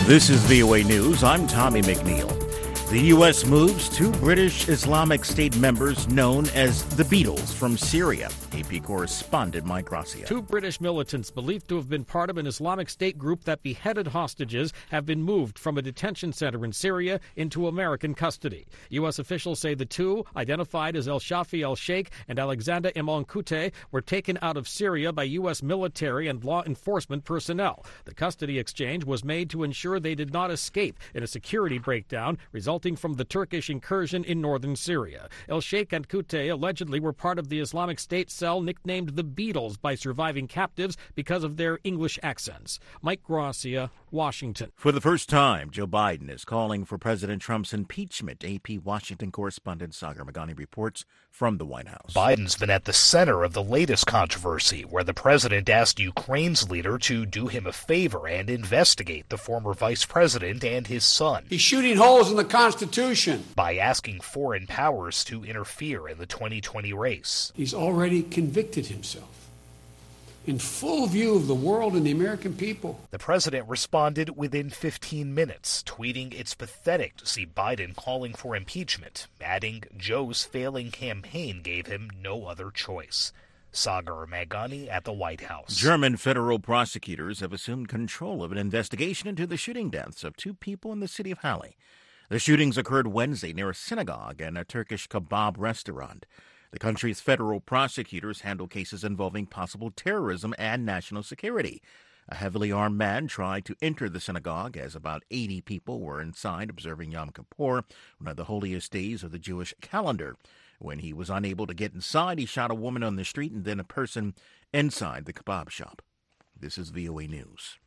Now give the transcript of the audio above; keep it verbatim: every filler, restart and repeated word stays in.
This is V O A News. I'm Tommy McNeil. The U S moves two British Islamic State members known as the Beatles from Syria. A P correspondent Mike Gracia. Two British militants believed to have been part of an Islamic State group that beheaded hostages have been moved from a detention center in Syria into American custody. U S officials say the two, identified as El Shafi El Sheikh and Alexander Imam Kute, were taken out of Syria by U S military and law enforcement personnel. The custody exchange was made to ensure they did not escape in a security breakdown resulting from the Turkish incursion in northern Syria. El Sheikh and Kute allegedly were part of the Islamic State cell nicknamed the Beatles by surviving captives because of their English accents. Mike Gracia, Washington. For the first time, Joe Biden is calling for President Trump's impeachment. A P Washington correspondent Sagar Magani reports from the White House. Biden's been at the center of the latest controversy, where the president asked Ukraine's leader to do him a favor and investigate the former vice president and his son. He's shooting holes in the Constitution by asking foreign powers to interfere in the twenty twenty race. He's already convicted himself in full view of the world and the American people. The president responded within fifteen minutes, tweeting it's pathetic to see Biden calling for impeachment, adding Joe's failing campaign gave him no other choice. Sagar Magani at the White House. German federal prosecutors have assumed control of an investigation into the shooting deaths of two people in the city of Halle. The shootings occurred Wednesday near a synagogue and a Turkish kebab restaurant. The country's federal prosecutors handle cases involving possible terrorism and national security. A heavily armed man tried to enter the synagogue as about eighty people were inside observing Yom Kippur, one of the holiest days of the Jewish calendar. When he was unable to get inside, he shot a woman on the street and then a person inside the kebab shop. This is V O A News.